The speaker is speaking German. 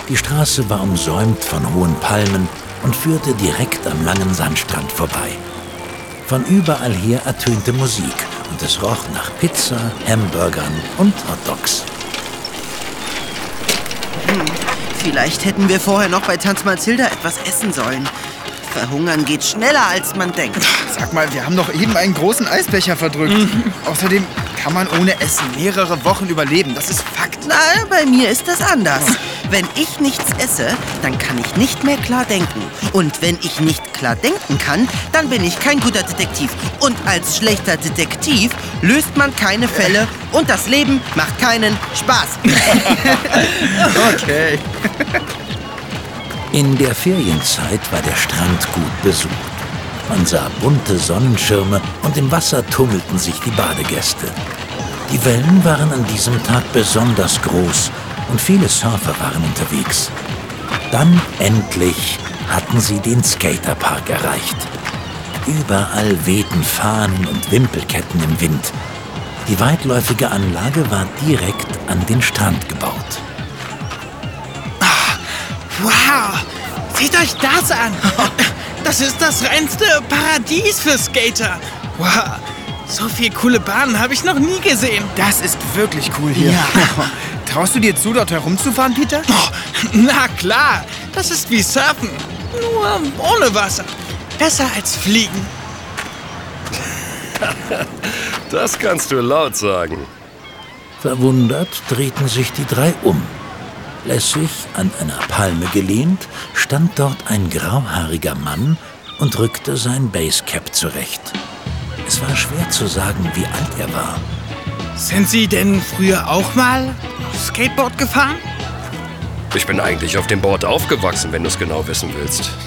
Die Straße war umsäumt von hohen Palmen und führte direkt am langen Sandstrand vorbei. Von überall her ertönte Musik und es roch nach Pizza, Hamburgern und Hotdogs. Vielleicht hätten wir vorher noch bei Tante Mathilda etwas essen sollen. Verhungern geht schneller, als man denkt. Sag mal, wir haben doch eben einen großen Eisbecher verdrückt. Außerdem kann man ohne Essen mehrere Wochen überleben. Das ist Fakt. Na, bei mir ist das anders. Wenn ich nichts esse, dann kann ich nicht mehr klar denken. Und wenn ich nicht klar denken kann, dann bin ich kein guter Detektiv. Und als schlechter Detektiv löst man keine Fälle und das Leben macht keinen Spaß. Okay. In der Ferienzeit war der Strand gut besucht. Man sah bunte Sonnenschirme und im Wasser tummelten sich die Badegäste. Die Wellen waren an diesem Tag besonders groß und viele Surfer waren unterwegs. Dann endlich hatten sie den Skaterpark erreicht. Überall wehten Fahnen und Wimpelketten im Wind. Die weitläufige Anlage war direkt an den Strand gebaut. Wow, seht euch das an. Das ist das reinste Paradies für Skater. Wow, so viele coole Bahnen habe ich noch nie gesehen. Das ist wirklich cool hier. Ja. Traust du dir zu, dort herumzufahren, Peter? Oh, na klar, das ist wie Surfen, nur ohne Wasser. Besser als Fliegen. Das kannst du laut sagen. Verwundert drehten sich die drei um. Lässig an einer Palme gelehnt, stand dort ein grauhaariger Mann und rückte sein Basecap zurecht. Es war schwer zu sagen, wie alt er war. Sind Sie denn früher auch mal Skateboard gefahren? Ich bin eigentlich auf dem Board aufgewachsen, wenn du es genau wissen willst.